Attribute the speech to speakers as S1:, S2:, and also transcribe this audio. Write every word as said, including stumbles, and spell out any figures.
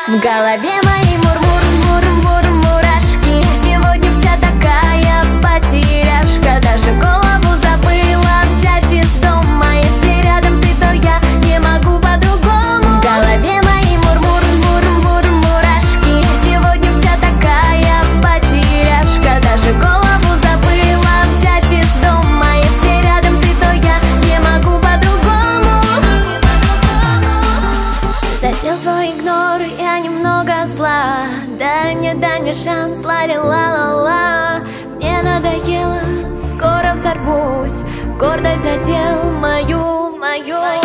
S1: В голове мои мур-мур-мур-мур-мурашки. Сегодня вся такая потеряшка. Даже голову забыла взять из дома. Если рядом ты, то я не могу по-другому. В голове мои мур-мур-мур-мур-мурашки. Сегодня вся такая потеряшка. Даже голову забыла взять из дома. Если рядом ты, то я не могу по-другому. Задел твой игнор, я немного зла. Дай мне, дай мне шанс, ла-ля-ла-ла-ла. Мне надоело, скоро взорвусь. Гордость задел мою, мою.